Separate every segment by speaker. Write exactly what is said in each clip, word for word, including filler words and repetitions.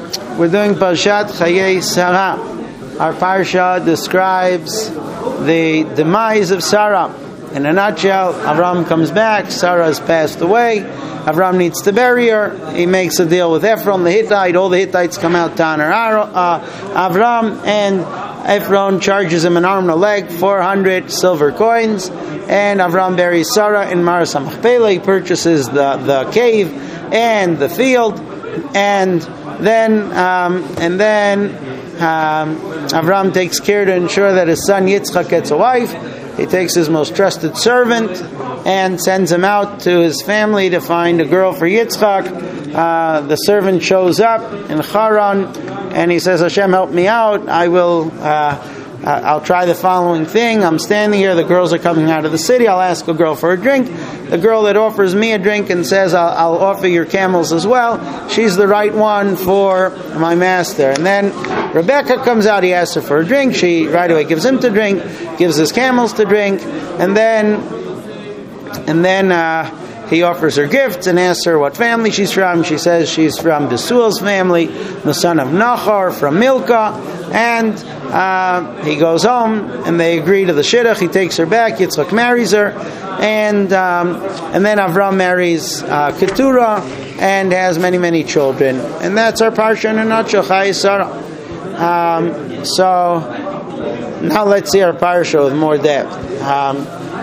Speaker 1: We're doing Parshat Chayei Sarah. Our Parsha describes the demise of Sarah. In a nutshell, Avram comes back, Sarah has passed away, Avram needs to bury her, he makes a deal with Ephron the Hittite, all the Hittites come out to honor uh, Avram, and Ephron charges him an arm and a leg, four hundred silver coins, and Avram buries Sarah in Maras HaMachpelah. He purchases the, the cave and the field, and then um, and then um, Avram takes care to ensure that his son Yitzchak gets a wife. He takes his most trusted servant and sends him out to his family to find a girl for Yitzchak. Uh, the servant shows up in Haran, and he says, Hashem, help me out. I will, uh, I'll try the following thing. I'm standing here, the girls are coming out of the city. I'll ask a girl for a drink. The girl that offers me a drink and says, I'll, I'll offer your camels as well, she's the right one for my master. And then Rebecca comes out, he asks her for a drink. She right away gives him to drink, gives his camels to drink, and then and then uh, he offers her gifts and asks her what family she's from. She says she's from Besuel's family, the son of Nachor from Milcah, and uh, he goes home and they agree to the shidduch. He takes her back. Yitzchak marries her, and um, and then Avram marries uh, Keturah and has many many children, and that's our parsha in a nutshell. Chayei Sarah. Um, so now let's see our parsha with more depth. Um,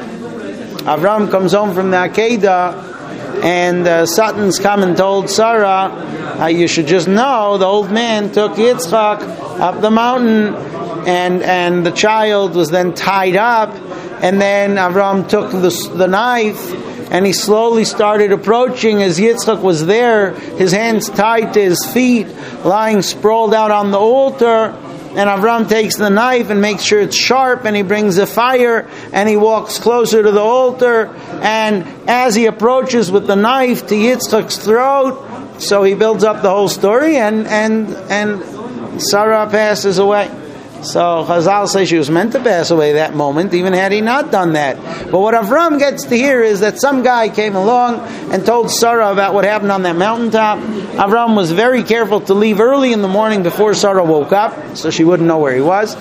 Speaker 1: Avram comes home from the Akedah, and uh, Satan's come and told Sarah, uh, you should just know the old man took Yitzchak up the mountain, and and the child was then tied up, and then Avram took the, the knife, and he slowly started approaching as Yitzchak was there, his hands tied to his feet, lying sprawled out on the altar. And Avram takes the knife and makes sure it's sharp, and he brings the fire, and he walks closer to the altar, and as he approaches with the knife to Yitzchak's throat, so he builds up the whole story, and and and Sarah passes away. So Chazal says she was meant to pass away that moment, even had he not done that. But what Avram gets to hear is that some guy came along and told Sarah about what happened on that mountaintop. Avram was very careful to leave early in the morning before Sarah woke up, so she wouldn't know where he was.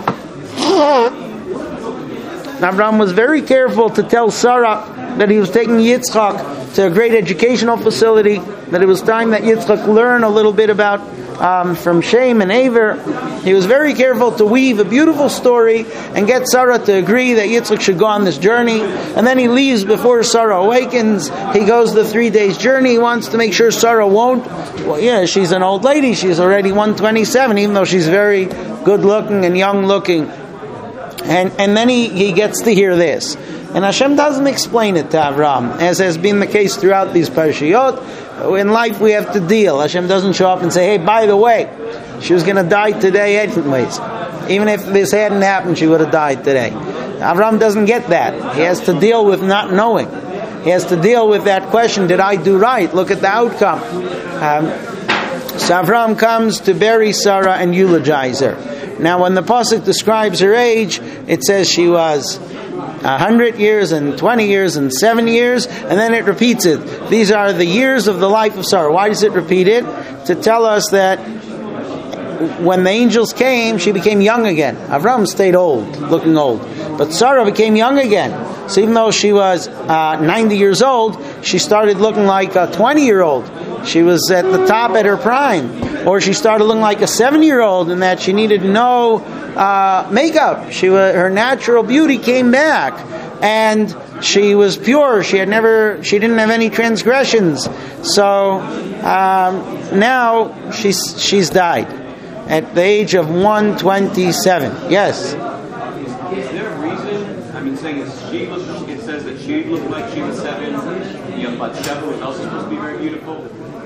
Speaker 1: Avram was very careful to tell Sarah that he was taking Yitzchak to a great educational facility, that it was time that Yitzchak learn a little bit about Um, from Shem and Aver. He was very careful to weave a beautiful story and get Sarah to agree that Yitzchak should go on this journey. And then he leaves before Sarah awakens. He goes the three days journey. He wants to make sure Sarah won't. Well, yeah, she's an old lady. She's already one twenty-seven, even though she's very good looking and young looking. And and then he, he gets to hear this. And Hashem doesn't explain it to Avram, as has been the case throughout these parashiyot. In life we have to deal. Hashem doesn't show up and say, hey, by the way, she was going to die today anyways. Even if this hadn't happened, she would have died today. Avram doesn't get that. He has to deal with not knowing. He has to deal with that question, did I do right? Look at the outcome. Um, so Avram comes to bury Sarah and eulogize her. Now when the pasuk describes her age, it says she was a hundred years and twenty years and seven years, and then it repeats it. These are the years of the life of Sarah. Why does it repeat it? To tell us that when the angels came, she became young again. Avram stayed old, looking old. But Sarah became young again. So even though she was uh, ninety years old, she started looking like a twenty-year-old. She was at the top at her prime. Or she started looking like a seven-year-old in that she needed no uh, makeup. She was, her natural beauty came back. And she was pure. She had never, she didn't have any transgressions. So um, now she's she's died at the age of one twenty-seven. Yes?
Speaker 2: Is there a reason? I mean, saying is she was, it says that she looked like she was seven. You know, Bathsheba was also supposed to be very beautiful.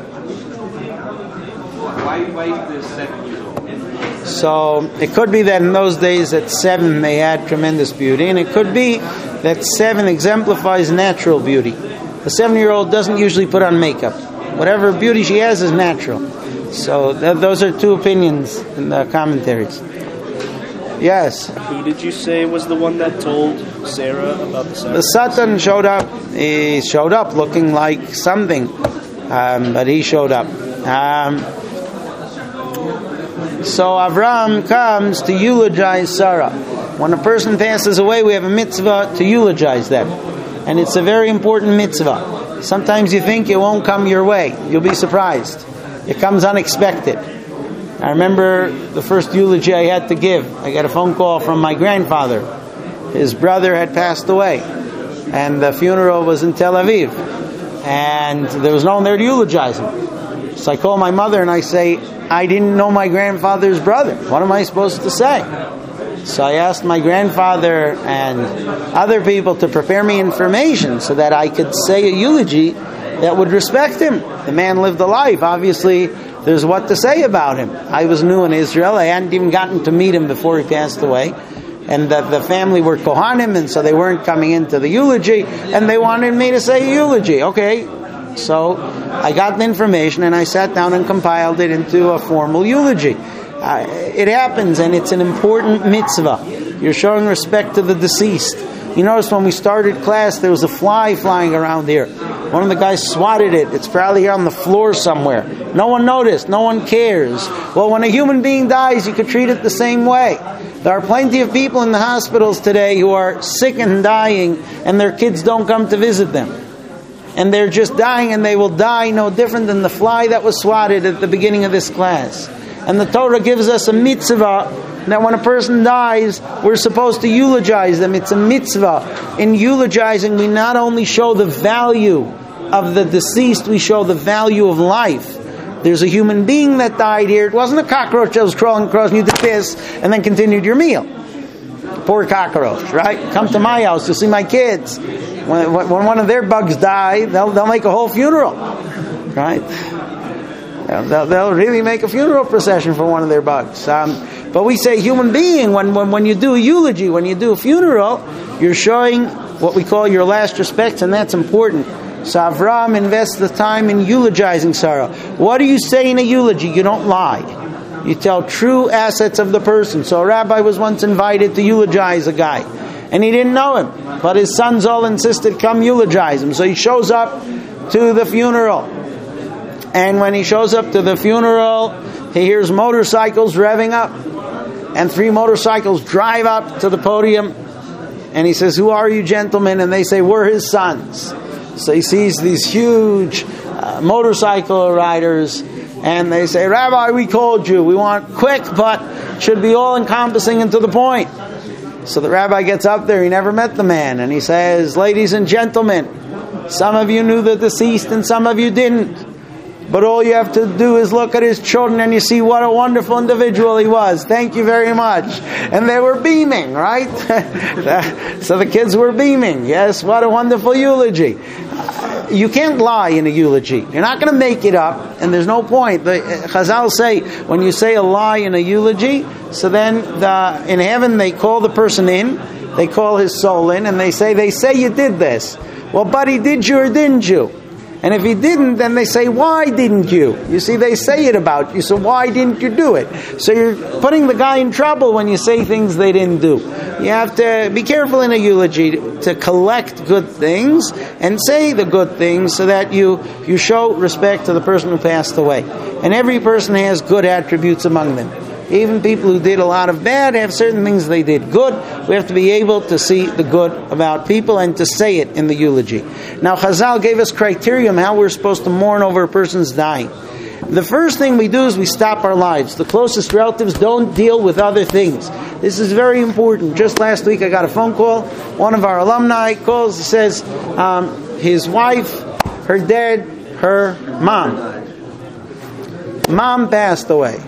Speaker 2: Why, why is this seven years old?
Speaker 1: So it could be that in those days at seven they had tremendous beauty, and it could be that seven exemplifies natural beauty. A seven-year-old doesn't usually put on makeup. Whatever beauty she has is natural. So th- those are two opinions in the commentaries. Yes?
Speaker 3: Who did you say was the one that told Sarah about the sacrifice?
Speaker 1: The Satan showed up. He showed up looking like something, um, but he showed up. Um, So Avram comes to eulogize Sarah. When a person passes away, we have a mitzvah to eulogize them. And it's a very important mitzvah. Sometimes you think it won't come your way. You'll be surprised. It comes unexpected. I remember the first eulogy I had to give. I got a phone call from my grandfather. His brother had passed away. And the funeral was in Tel Aviv. And there was no one there to eulogize him. So I call my mother and I say, I didn't know my grandfather's brother. What am I supposed to say? So I asked my grandfather and other people to prepare me information so that I could say a eulogy that would respect him. The man lived a life. Obviously, there's what to say about him. I was new in Israel. I hadn't even gotten to meet him before he passed away. And the, the family were Kohanim, and so they weren't coming into the eulogy, and they wanted me to say a eulogy. Okay, so I got the information, and I sat down and compiled it into a formal eulogy. Uh, it happens, and it's an important mitzvah. You're showing respect to the deceased. You notice when we started class, there was a fly flying around here. One of the guys swatted it. It's probably here on the floor somewhere. No one noticed. No one cares. Well, when a human being dies, you could treat it the same way. There are plenty of people in the hospitals today who are sick and dying, and their kids don't come to visit them. And they're just dying, and they will die no different than the fly that was swatted at the beginning of this class. And the Torah gives us a mitzvah that when a person dies, we're supposed to eulogize them. It's a mitzvah. In eulogizing, we not only show the value of the deceased, we show the value of life. There's a human being that died here. It wasn't a cockroach that was crawling across and you did this and then continued your meal. Poor cockroach, right? Come to my house, you'll see my kids. When, when one of their bugs die, they'll, they'll make a whole funeral, right? They'll, they'll really make a funeral procession for one of their bugs. Um, but we say human being, when, when, when you do a eulogy, when you do a funeral, you're showing what we call your last respects, and that's important. So Avram invests the time in eulogizing Sarah. What do you say in a eulogy? You don't lie. You tell true assets of the person. So a rabbi was once invited to eulogize a guy, and he didn't know him, but his sons all insisted, come eulogize him. So he shows up to the funeral. And when he shows up to the funeral, he hears motorcycles revving up. And three motorcycles drive up to the podium. And he says, who are you, gentlemen? And they say, we're his sons. So he sees these huge uh, motorcycle riders. And they say, Rabbi, we called you. We want quick, but should be all-encompassing and to the point. So the rabbi gets up there. He never met the man. And he says, ladies and gentlemen, some of you knew the deceased and some of you didn't. But all you have to do is look at his children and you see what a wonderful individual he was. Thank you very much. And they were beaming, right? So the kids were beaming. Yes, what a wonderful eulogy. You can't lie in a eulogy. You're not going to make it up, and there's no point. The Chazal say, when you say a lie in a eulogy, so then the, in heaven they call the person in, they call his soul in, and they say, they say you did this. Well, buddy, did you or didn't you? And if he didn't, then they say, why didn't you? You see, they say it about you, so why didn't you do it? So you're putting the guy in trouble when you say things they didn't do. You have to be careful in a eulogy to, to collect good things and say the good things so that you, you show respect to the person who passed away. And every person has good attributes among them. Even people who did a lot of bad have certain things they did good. We have to be able to see the good about people and to say it in the eulogy. Now, Chazal gave us criterion how we're supposed to mourn over a person's dying. The first thing we do is we stop our lives. The closest relatives don't deal with other things. This is very important. Just last week I got a phone call. One of our alumni calls and says um, his wife, her dad, her mom. Mom passed away.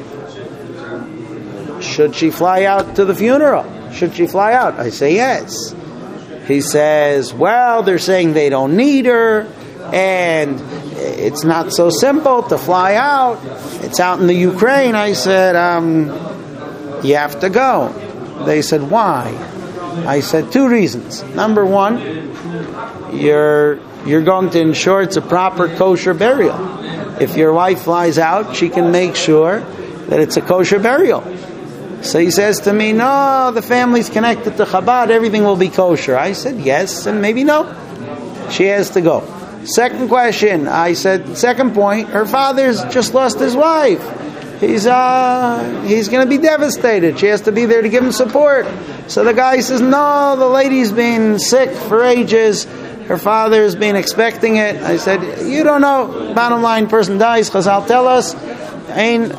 Speaker 1: Should she fly out to the funeral? Should she fly out? I say yes. He says, well, they're saying they don't need her, and it's not so simple to fly out. It's out in the Ukraine. I said, um, you have to go. They said, why? I said, two reasons. Number one, you're you're going to ensure it's a proper kosher burial. If your wife flies out, she can make sure that it's a kosher burial. So he says to me, no, the family's connected to Chabad, everything will be kosher. I said, yes, and maybe no. She has to go. Second question, I said, second point, her father's just lost his wife. he's uh, he's going to be devastated. She has to be there to give him support. So the guy says, no, the lady's been sick for ages. Her father's been expecting it. I said, you don't know. Bottom line, person dies. Chazal tell us, when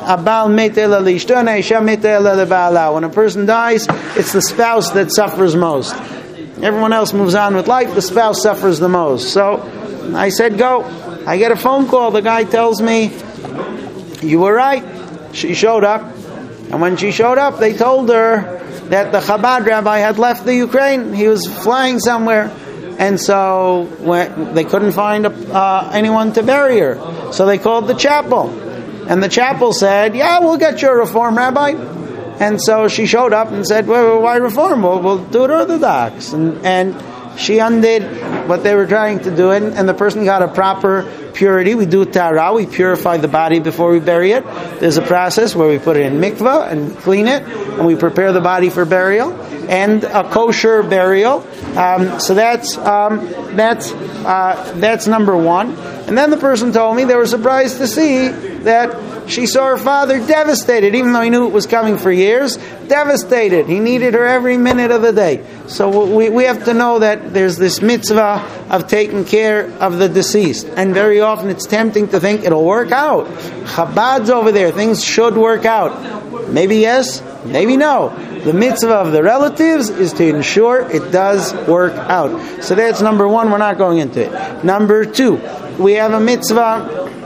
Speaker 1: a person dies, it's the spouse that suffers most. Everyone else moves on with life. The spouse suffers the most. So I said, go. I get a phone call. The guy tells me, you were right. She showed up. And when she showed up, they told her that the Chabad rabbi had left the Ukraine. He was flying somewhere. And so when they couldn't find a, uh, anyone to bury her. So they called the chapel. And the chapel said, yeah, we'll get you a Reform rabbi. And so she showed up and said, well, why Reform? We'll, we'll do it Orthodox. And, and she undid what they were trying to do. And, and the person got a proper purity. We do Tara. We purify the body before we bury it. There's a process where we put it in mikvah and clean it. And we prepare the body for burial. And a kosher burial. Um, so that's um, that's uh, that's number one. And then the person told me they were surprised to see that she saw her father devastated, even though he knew it was coming for years. Devastated. He needed her every minute of the day. So we we have to know that there's this mitzvah of taking care of the deceased. And very often it's tempting to think it'll work out. Chabad's over there. Things should work out. Maybe yes, maybe no. The mitzvah of the relatives is to ensure it does work out. So that's number one. We're not going into it. Number two, we have a mitzvah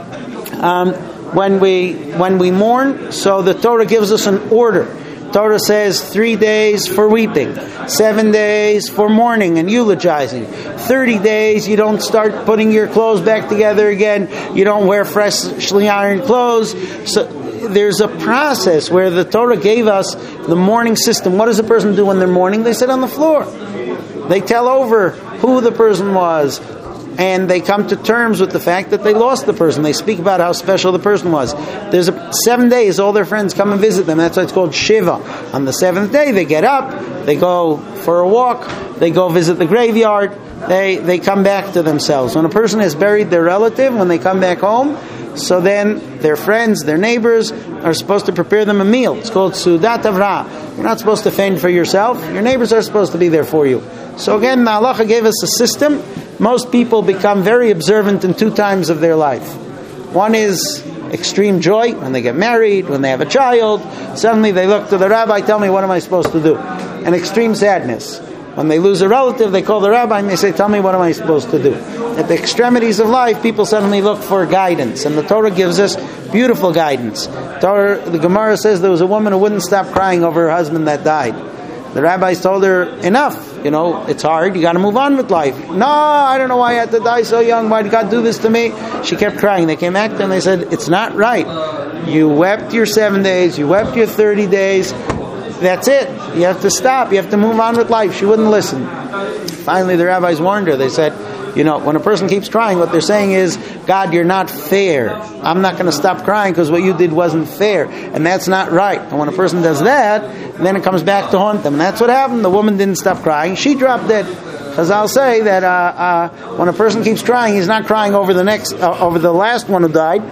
Speaker 1: um, when we when we mourn. So the Torah gives us an order. Torah says three days for weeping, seven days for mourning and eulogizing, thirty days you don't start putting your clothes back together again, you don't wear freshly ironed clothes. So there's a process where the Torah gave us the mourning system. What does a person do when they're mourning? They sit on the floor. They tell over who the person was. And they come to terms with the fact that they lost the person. They speak about how special the person was. There's a, seven days, all their friends come and visit them. That's why it's called Shiva. On the seventh day, they get up, they go for a walk, they go visit the graveyard, they, they come back to themselves. When a person has buried their relative, when they come back home, so then their friends, their neighbors are supposed to prepare them a meal. It's called Sudat Avra. You're not supposed to fend for yourself. Your neighbors are supposed to be there for you. So again, the halacha gave us a system. Most people become very observant in two times of their life. One is extreme joy, when they get married, when they have a child. Suddenly they look to the rabbi, tell me, what am I supposed to do? And extreme sadness. When they lose a relative, they call the rabbi and they say, tell me, what am I supposed to do? At the extremities of life, people suddenly look for guidance. And the Torah gives us beautiful guidance. Torah, the Gemara says there was a woman who wouldn't stop crying over her husband that died. The rabbis told her, enough, you know, it's hard, you got to move on with life. No, I don't know why I had to die so young, why did God do this to me? She kept crying. They came back to her and they said, it's not right. You wept your seven days, you wept your thirty days, that's it. You have to stop, you have to move on with life. She wouldn't listen. Finally, the rabbis warned her. They said, you know, when a person keeps crying, what they're saying is, God, you're not fair. I'm not going to stop crying because what you did wasn't fair. And that's not right. And when a person does that, then it comes back to haunt them. And that's what happened. The woman didn't stop crying. She dropped dead. Because I'll say that uh, uh, when a person keeps crying, he's not crying over the next, uh, over the last one who died.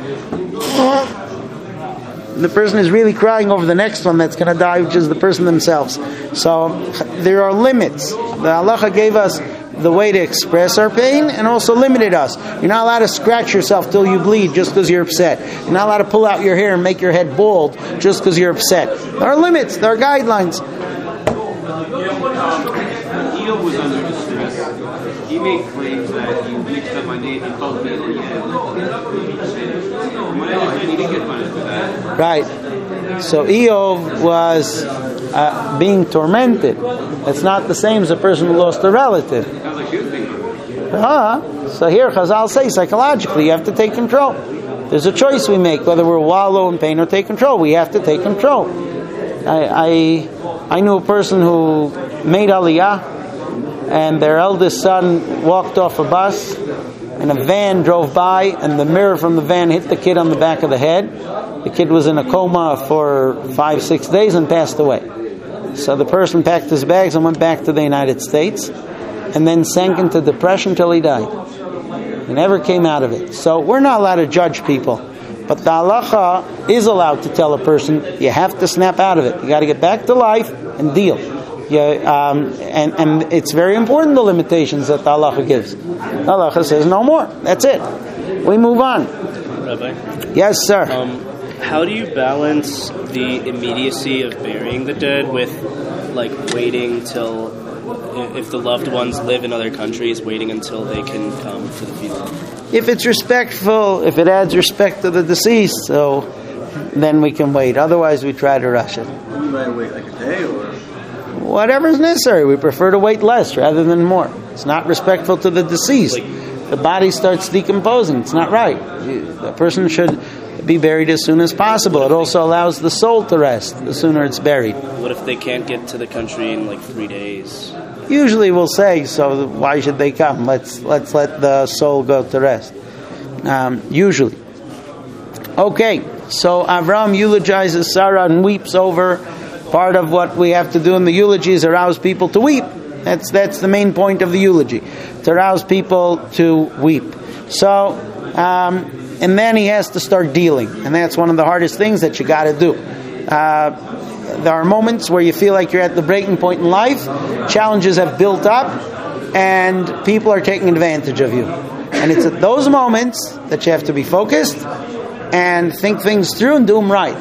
Speaker 1: The person is really crying over the next one that's going to die, which is the person themselves. So there are limits. The halacha gave us the way to express our pain and also limited us. You're not allowed to scratch yourself till you bleed just because you're upset. You're not allowed to pull out your hair and make your head bald just because you're upset. There are limits. There are guidelines.
Speaker 2: Eeyov was under distress. He made claims that you mixed up my name and called me Eliab. When I understand, he didn't get punished for that.
Speaker 1: Right. So Eeyov was uh, being tormented. It's not the same as a person who lost a relative.
Speaker 2: Sounds like you think.
Speaker 1: Uh, so here Chazal say psychologically you have to take control. There's a choice we make whether we're wallow in pain or take control. We have to take control. I I, I knew a person who made Aliyah and their eldest son walked off a bus and a van drove by and the mirror from the van hit the kid on the back of the head. The kid was in a coma for five, six days and passed away. So the person packed his bags and went back to the United States and then sank into depression till he died. He never came out of it. So we're not allowed to judge people. But the halacha is allowed to tell a person, you have to snap out of it. You got to get back to life and deal. Yeah, um, and, and it's very important, the limitations that the halacha gives. The halacha says no more. That's it. We move on.
Speaker 3: Rabbi?
Speaker 1: Yes, sir.
Speaker 3: Um, how do you balance the immediacy of burying the dead with, like, waiting till, if the loved ones live in other countries, waiting until they can come for the funeral?
Speaker 1: If it's respectful, if it adds respect to the deceased, so then we can wait. Otherwise, we try to rush it.
Speaker 4: You might wait like a day or...
Speaker 1: Whatever's necessary. We prefer to wait less rather than more. It's not respectful to the deceased. The body starts decomposing. It's not right. The person should be buried as soon as possible. It also allows the soul to rest the sooner it's buried.
Speaker 3: What if they can't get to the country in like three days?
Speaker 1: Usually we'll say, so why should they come? Let's let's let the soul go to rest. Um, usually. Okay, so Avram eulogizes Sarah and weeps over. Part of what we have to do in the eulogy is arouse people to weep. That's that's the main point of the eulogy, to arouse people to weep. So, um, and then he has to start dealing, and that's one of the hardest things that you got to do. Uh, there are moments where you feel like you're at the breaking point in life. Challenges have built up, and people are taking advantage of you. And it's at those moments that you have to be focused and think things through and do them right.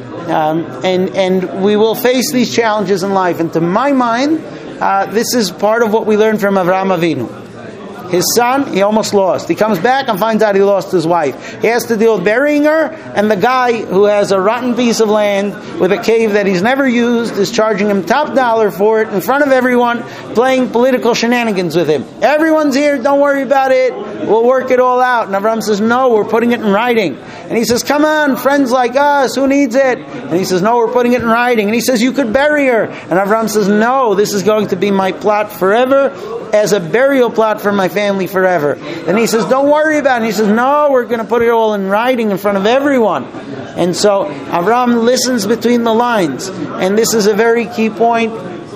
Speaker 1: Um, and and we will face these challenges in life. And to my mind, uh, this is part of what we learned from Avraham Avinu. His son, he almost lost. He comes back and finds out he lost his wife. He has to deal with burying her, and the guy who has a rotten piece of land with a cave that he's never used is charging him top dollar for it in front of everyone, playing political shenanigans with him. Everyone's here, don't worry about it, we'll work it all out. And Avram says, no, we're putting it in writing. And he says, come on, friends like us, who needs it? And he says, no, we're putting it in writing. And he says, you could bury her. And Avram says, no, this is going to be my plot forever, as a burial plot for my family forever. And he says, don't worry about it. And he says, no, we're going to put it all in writing in front of everyone. And so Avram listens between the lines. And this is a very key point.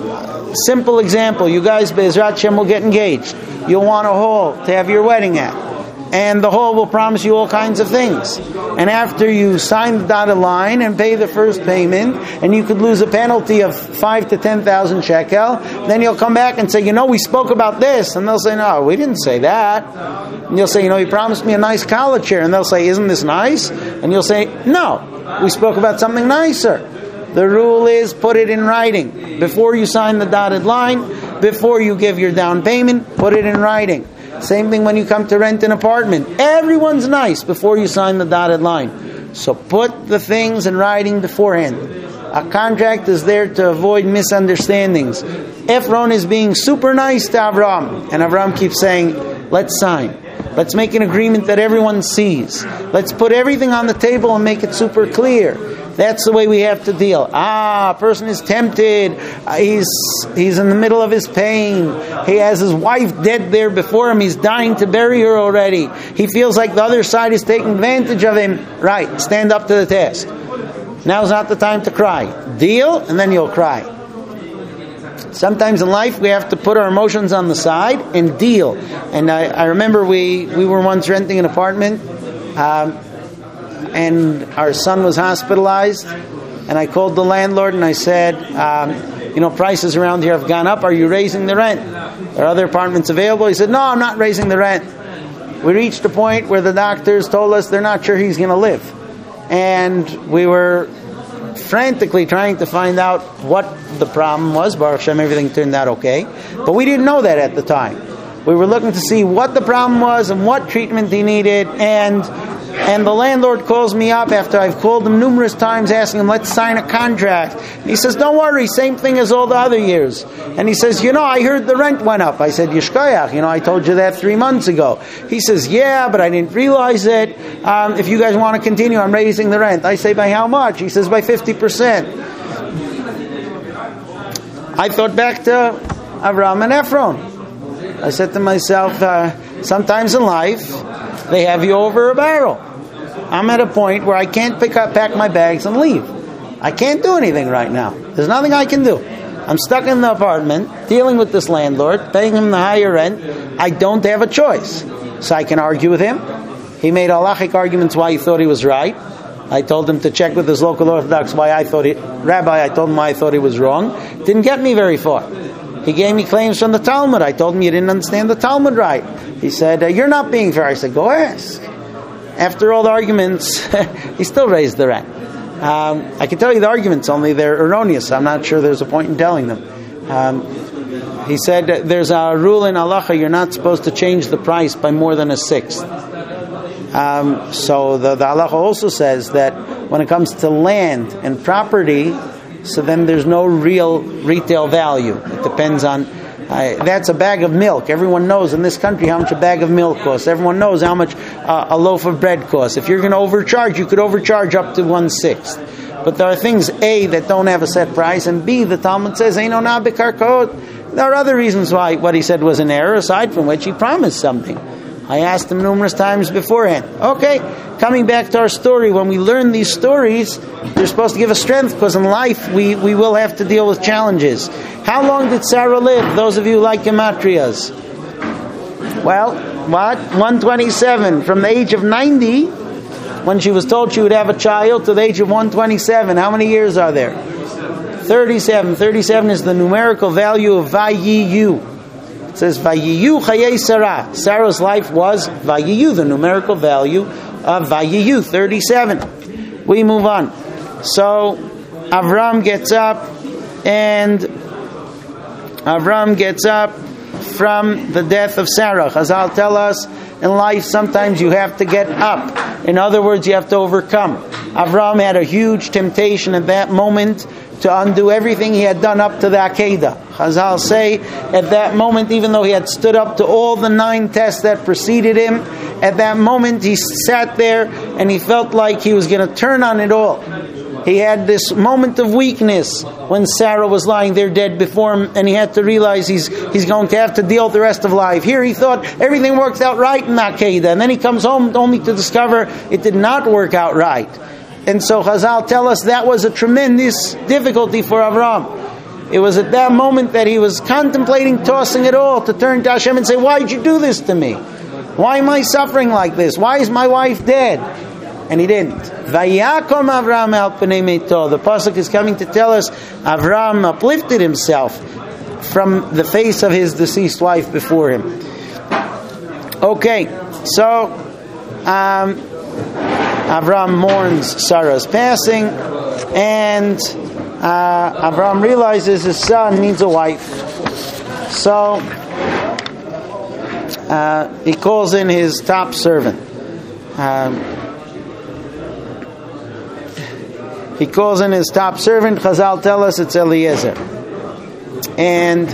Speaker 1: Simple example. You guys, Be'ezrat Hashem, will get engaged. You'll want a hall to have your wedding at. And the hall will promise you all kinds of things. And after you sign the dotted line and pay the first payment, and you could lose a penalty of five to ten thousand shekel, then you'll come back and say, you know, we spoke about this. And they'll say, no, we didn't say that. And you'll say, you know, you promised me a nice college chair. And they'll say, isn't this nice? And you'll say, no, we spoke about something nicer. The rule is put it in writing. Before you sign the dotted line, before you give your down payment, put it in writing. Same thing when you come to rent an apartment. Everyone's nice before you sign the dotted line. So put the things in writing beforehand. A contract is there to avoid misunderstandings. Ephron is being super nice to Avram. And Avram keeps saying, let's sign. Let's make an agreement that everyone sees. Let's put everything on the table and make it super clear. That's the way we have to deal. Ah, a person is tempted. Uh, he's he's in the middle of his pain. He has his wife dead there before him. He's dying to bury her already. He feels like the other side is taking advantage of him. Right, stand up to the task. Now's not the time to cry. Deal, and then you'll cry. Sometimes in life we have to put our emotions on the side and deal. And I, I remember we, we were once renting an apartment. Um, and our son was hospitalized, and I called the landlord and I said, um, you know, prices around here have gone up. Are you raising the rent? Are other apartments available? He said, no, I'm not raising the rent. We reached a point where the doctors told us they're not sure he's going to live. And we were frantically trying to find out what the problem was. Baruch Hashem, everything turned out okay. But we didn't know that at the time. We were looking to see what the problem was and what treatment he needed, and And the landlord calls me up after I've called him numerous times asking him, let's sign a contract. And he says, don't worry, same thing as all the other years. And he says, you know, I heard the rent went up. I said, Yishkoyach, you know, I told you that three months ago. He says, yeah, but I didn't realize it. Um, if you guys want to continue, I'm raising the rent. I say, by how much? He says, by fifty percent. I thought back to Avram and Ephron. I said to myself, uh, sometimes in life, they have you over a barrel. I'm at a point where I can't pick up, pack my bags and leave. I can't do anything right now. There's nothing I can do. I'm stuck in the apartment, dealing with this landlord, paying him the higher rent. I don't have a choice. So I can argue with him. He made halachic arguments why he thought he was right. I told him to check with his local Orthodox why I thought it. Rabbi, I told him why I thought he was wrong. Didn't get me very far. He gave me claims from the Talmud. I told him you didn't understand the Talmud right. He said, uh, you're not being fair. I said, go ask. After all the arguments, he still raised the rent. Um, I can tell you the arguments, only they're erroneous. I'm not sure there's a point in telling them. Um, he said there's a rule in halacha, you're not supposed to change the price by more than a sixth. Um, so the, the halacha also says that when it comes to land and property, so then there's no real retail value. It depends on, uh, that's a bag of milk. Everyone knows in this country how much a bag of milk costs. Everyone knows how much uh, a loaf of bread costs. If you're going to overcharge, you could overcharge up to one-sixth. But there are things, A, that don't have a set price, and B, the Talmud says, Eino na b'karkaot. There are other reasons why what he said was an error, aside from which he promised something. I asked him numerous times beforehand. Okay, coming back to our story, when we learn these stories, they're supposed to give us strength, because in life we, we will have to deal with challenges. How long did Sarah live? Those of you who like gematrias. Well, what? one twenty-seven. From the age of ninety, when she was told she would have a child, to the age of one twenty-seven. How many years are there? thirty-seven. thirty-seven is the numerical value of Vayiyu. It says Vayiyu Chayei Sarah. Sarah's life was Vayiyu, the numerical value of Vayiyu, thirty-seven. We move on. So Avram gets up, and Avram gets up from the death of Sarah. Chazal tell us in life sometimes you have to get up. In other words, you have to overcome. Avram had a huge temptation at that moment to undo everything he had done up to the Akedah. Chazal say, at that moment, even though he had stood up to all the nine tests that preceded him, at that moment he sat there and he felt like he was going to turn on it all. He had this moment of weakness when Sarah was lying there dead before him, and he had to realize he's he's going to have to deal with the rest of life. Here he thought everything worked out right in Akedah, and then he comes home only to discover it did not work out right. And so Chazal tell us that was a tremendous difficulty for Avram. It was at that moment that he was contemplating tossing it all to turn to Hashem and say, why did you do this to me? Why am I suffering like this? Why is my wife dead? And he didn't. Vayakom Avram al pnei meito. The pasuk is coming to tell us Avram uplifted himself from the face of his deceased wife before him. Okay, so um, Avram mourns Sarah's passing, and uh, Avram realizes his son needs a wife. So uh, he calls in his top servant. Um, he calls in his top servant. Chazal tell us it's Eliezer. And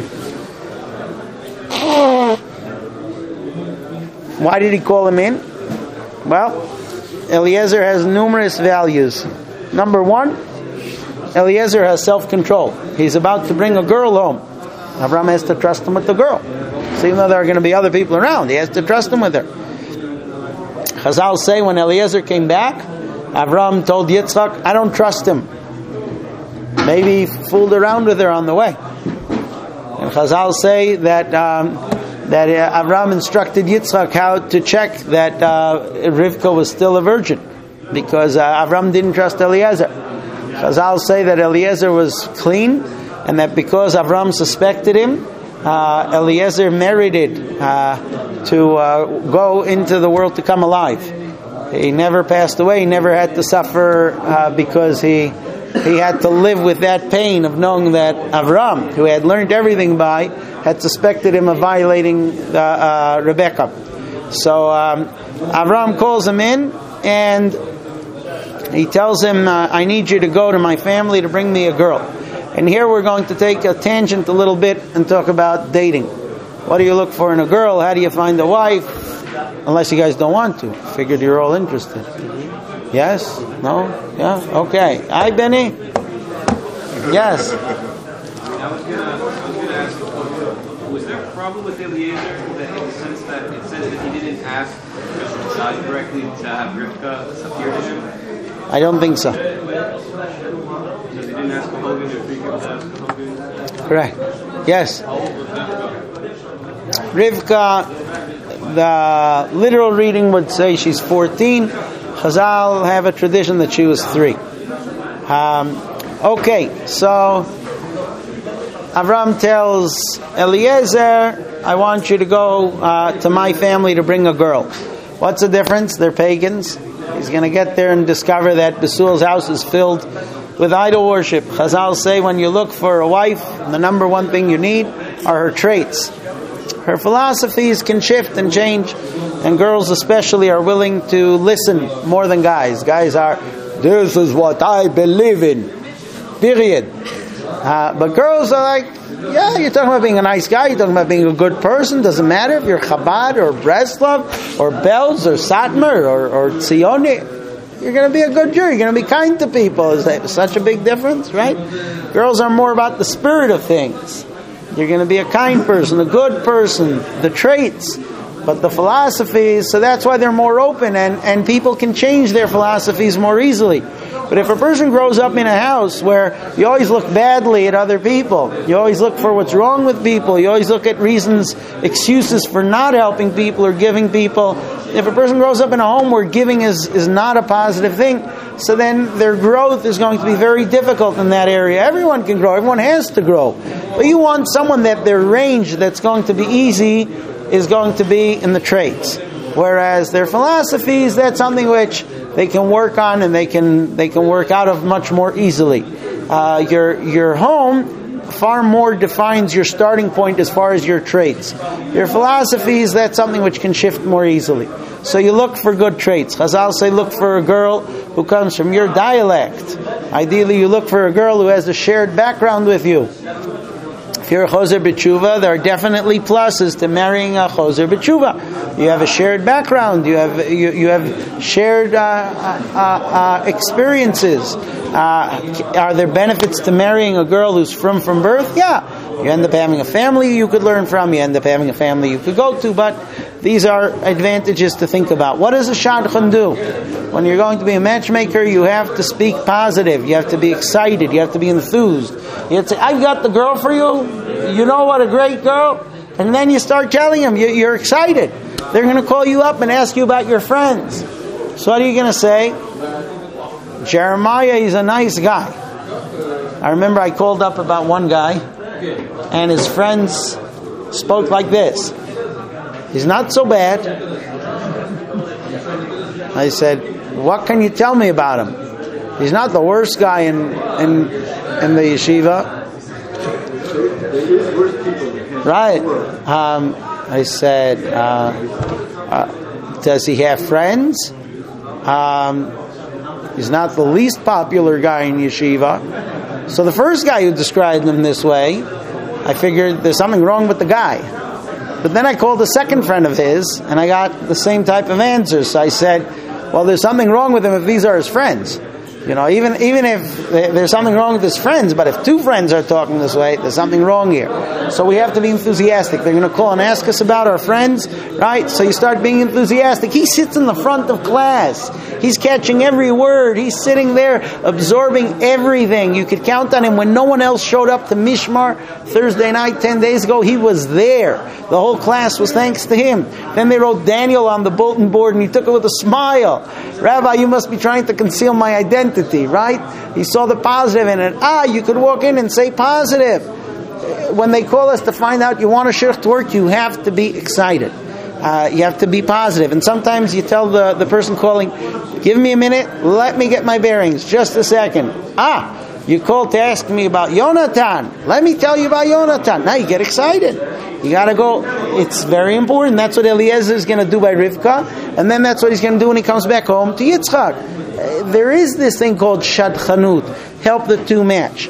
Speaker 1: why did he call him in? Well, Eliezer has numerous values. Number one, Eliezer has self-control. He's about to bring a girl home. Avram has to trust him with the girl. So even though there are going to be other people around, he has to trust him with her. Chazal say when Eliezer came back, Avram told Yitzchak, I don't trust him. Maybe he fooled around with her on the way. And Chazal say that um, that uh, Avram instructed Yitzchak how to check that uh, Rivka was still a virgin, because uh, Avram didn't trust Eliezer. Chazal say that Eliezer was clean, and that because Avram suspected him, uh, Eliezer merited uh, to uh, go into the world to come alive. He never passed away. He never had to suffer uh, because he he had to live with that pain of knowing that Avram, who had learned everything by, had suspected him of violating uh, uh, Rebecca. So um, Avram calls him in, and he tells him, uh, I need you to go to my family to bring me a girl. And here we're going to take a tangent a little bit and talk about dating. What do you look for in a girl? How do you find a wife? Unless you guys don't want to. Figured you're all interested. Yes? No? Yeah? Okay. Hi, Benny? Yes?
Speaker 2: I was going to ask, was there a problem with Eliezer that in the sense that it says that he didn't ask God directly to have Rivka appear to him?
Speaker 1: I don't think so.
Speaker 2: So he didn't ask Hogan or Rivka to ask Hogan?
Speaker 1: Correct. Yes. Rivka, the literal reading would say she's fourteen. Chazal have a tradition that she was three. Um, okay, so Avram tells Eliezer, I want you to go uh, to my family to bring a girl. What's the difference? They're pagans. He's going to get there and discover that Besul's house is filled with idol worship. Chazal say when you look for a wife, the number one thing you need are her traits. Her philosophies can shift and change, and girls especially are willing to listen more than guys. Guys are, this is what I believe in, period. Uh, but girls are like, yeah, you're talking about being a nice guy, you're talking about being a good person, doesn't matter if you're Chabad or Breslov or Belz or Satmar or, or Tzioni. You're going to be a good Jew. You're going to be kind to people. Is that such a big difference, right? Girls are more about the spirit of things. You're going to be a kind person, a good person, the traits, but the philosophies, so that's why they're more open, and, and people can change their philosophies more easily. But if a person grows up in a house where you always look badly at other people, you always look for what's wrong with people, you always look at reasons, excuses for not helping people or giving people, if a person grows up in a home where giving is, is not a positive thing, so then their growth is going to be very difficult in that area. Everyone can grow, everyone has to grow. But you want someone that their range that's going to be easy is going to be in the traits. Whereas their philosophies, that's something which they can work on and they can they can work out of much more easily. Uh, your your home far more defines your starting point as far as your traits. Your philosophies, that's something which can shift more easily. So you look for good traits. Chazal say look for a girl who comes from your dialect. Ideally you look for a girl who has a shared background with you. If you're a Choser B'Tshuva, there are definitely pluses to marrying a Choser B'Tshuva. You have a shared background. You have you, you have shared uh, uh, uh, experiences. Uh, are there benefits to marrying a girl who's from from birth? Yeah. You end up having a family you could learn from. You end up having a family you could go to. But these are advantages to think about. What does a shadchan do? When you're going to be a matchmaker, you have to speak positive. You have to be excited. You have to be enthused. You have to say, I've got the girl for you. You know what a great girl. And then you start telling them you're excited. They're going to call you up and ask you about your friends. So what are you going to say? Jeremiah is a nice guy. I remember I called up about one guy, and his friends spoke like this. He's not so bad. I said, what can you tell me about him? He's not the worst guy in in, in the yeshiva. Right. Um, I said, uh, uh, does he have friends? Um, he's not the least popular guy in yeshiva. So the first guy who described him this way, I figured there's something wrong with the guy. But then I called a second friend of his, and I got the same type of answers. So I said, well, there's something wrong with him if these are his friends. You know, even even if there's something wrong with his friends, but if two friends are talking this way, there's something wrong here. So we have to be enthusiastic. They're going to call and ask us about our friends, right? So you start being enthusiastic. He sits in the front of class. He's catching every word. He's sitting there absorbing everything. You could count on him. When no one else showed up to Mishmar Thursday night, ten days ago, he was there. The whole class was thanks to him. Then they wrote Daniel on the bulletin board, and he took it with a smile. Rabbi, you must be trying to conceal my identity, right? He saw the positive in it. Ah, you could walk in and say positive. When they call us to find out you want a shirch to work, you have to be excited. Uh, you have to be positive. And sometimes you tell the, the person calling, give me a minute, let me get my bearings, just a second. Ah, you called to ask me about Yonatan. Let me tell you about Yonatan. Now you get excited. You got to go. It's very important. That's what Eliezer is going to do by Rivka. And then that's what he's going to do when he comes back home to Yitzchak. Uh, there is this thing called shadchanut. Help the two match.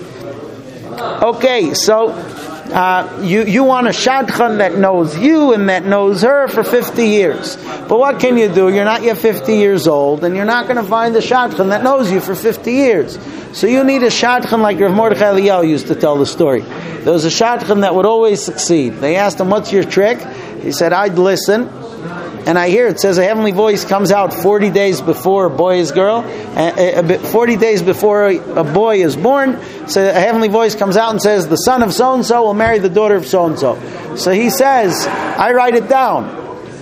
Speaker 1: Okay, so uh, you, you want a shadchan that knows you and that knows her for fifty years. But what can you do? You're not yet fifty years old, and you're not going to find a shadchan that knows you for fifty years. So you need a shadchan like Rav Mordechai Eliyahu used to tell the story. There was a shadchan that would always succeed. They asked him, what's your trick? He said, I'd listen. And I hear it says a heavenly voice comes out forty days before a boy is girl, uh, forty days before a boy is born. So a heavenly voice comes out and says, the son of so-and-so will marry the daughter of so-and-so. So he says, I write it down.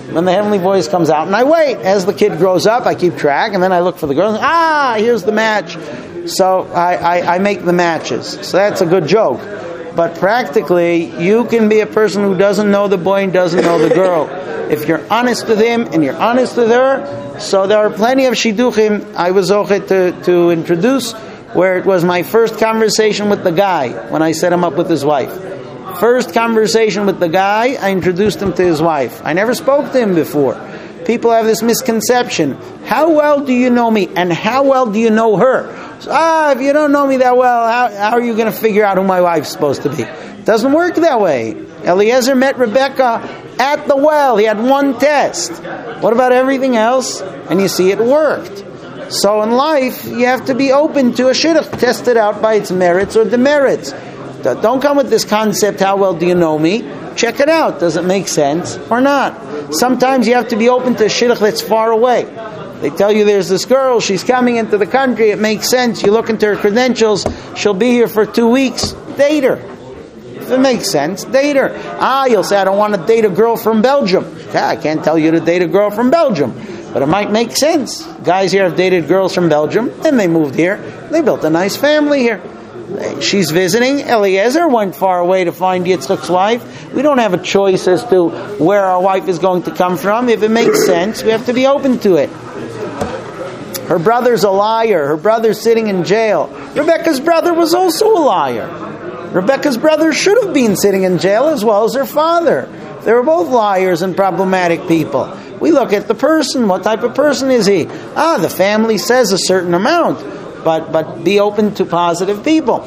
Speaker 1: when the heavenly voice comes out, and I wait. As the kid grows up, I keep track, and then I look for the girl. And, ah, here's the match. So I, I, I make the matches. So that's a good joke. But practically, you can be a person who doesn't know the boy and doesn't know the girl. If you're honest with him and you're honest with her, so there are plenty of shidduchim I was okay to, to introduce, where it was my first conversation with the guy when I set him up with his wife. First conversation with the guy, I introduced him to his wife. I never spoke to him before. People have this misconception. How well do you know me? And how well do you know her? So, ah, if you don't know me that well, how, how are you going to figure out who my wife's supposed to be? It doesn't work that way. Eliezer met Rebecca at the well. He had one test. What about everything else? And you see it worked. So in life, you have to be open to a shidduch, test it out by its merits or demerits. Don't come with this concept, how well do you know me? Check it out. Does it make sense or not? Sometimes you have to be open to a shidduch that's far away. They tell you there's this girl, she's coming into the country, it makes sense. You look into her credentials, she'll be here for two weeks. Date her. If it makes sense, date her. Ah, you'll say, I don't want to date a girl from Belgium. Yeah, I can't tell you to date a girl from Belgium. But it might make sense. Guys here have dated girls from Belgium, and they moved here. They built a nice family here. She's visiting. Eliezer went far away to find Yitzchak's wife. We don't have a choice as to where our wife is going to come from. If it makes sense, we have to be open to it. Her brother's a liar. Her brother's sitting in jail. Rebecca's brother was also a liar. Rebecca's brother should have been sitting in jail as well as her father. They were both liars and problematic people. We look at the person. What type of person is he? Ah, the family says a certain amount. But but be open to positive people.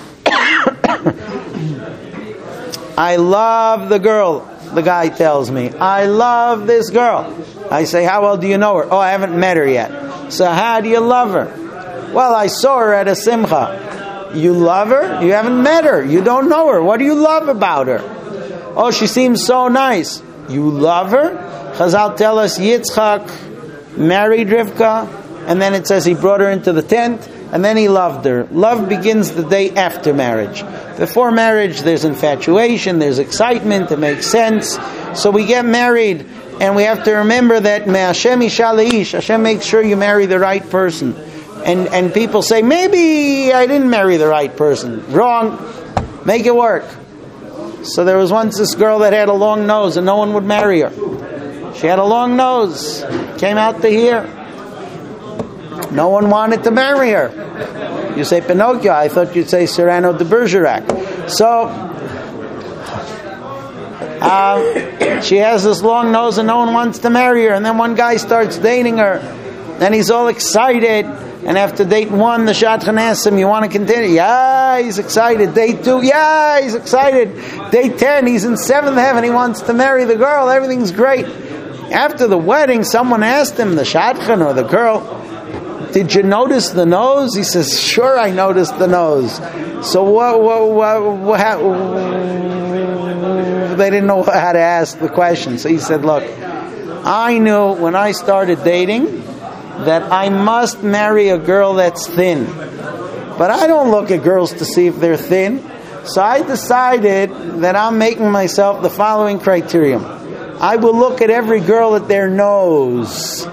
Speaker 1: I love the girl, the guy tells me. I love this girl. I say, how well do you know her? Oh, I haven't met her yet. So how do you love her? Well, I saw her at a simcha. You love her? You haven't met her. You don't know her. What do you love about her? Oh, she seems so nice. You love her? Chazal tell us Yitzchak married Rivka, and then it says he brought her into the tent, and then he loved her. Love begins the day after marriage. Before marriage, there's infatuation, there's excitement, it makes sense. So we get married, and we have to remember that Hashem Ishalish, Hashem makes sure you marry the right person. And and people say, maybe I didn't marry the right person. Wrong. Make it work. So there was once this girl that had a long nose, and no one would marry her. She had a long nose, came out to here. No one wanted to marry her. You say Pinocchio, I thought you'd say Cyrano de Bergerac. So, uh, she has this long nose and no one wants to marry her. And then one guy starts dating her. And he's all excited. And after date one, the shadchan asks him, you want to continue? Yeah, he's excited. Date two, yeah, he's excited. Date ten, he's in seventh heaven. He wants to marry the girl. Everything's great. After the wedding, someone asked him, the shadchan or the girl, did you notice the nose? He says, sure, I noticed the nose. So what, what, what, what how, they didn't know how to ask the question. So he said, look, I knew when I started dating that I must marry a girl that's thin. But I don't look at girls to see if they're thin. So I decided that I'm making myself the following criterion. I will look at every girl at their nose.